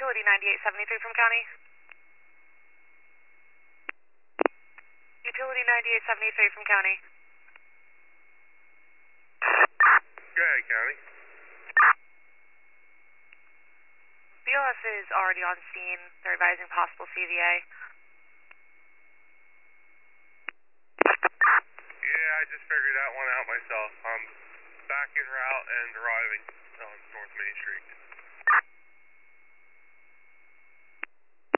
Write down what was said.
Utility 9873 from county. Utility 9873 from county. Go ahead, county. BLS is already on scene. They're advising possible CVA. Yeah, I just figured that one out myself. I'm back en route and arriving on North Main Street.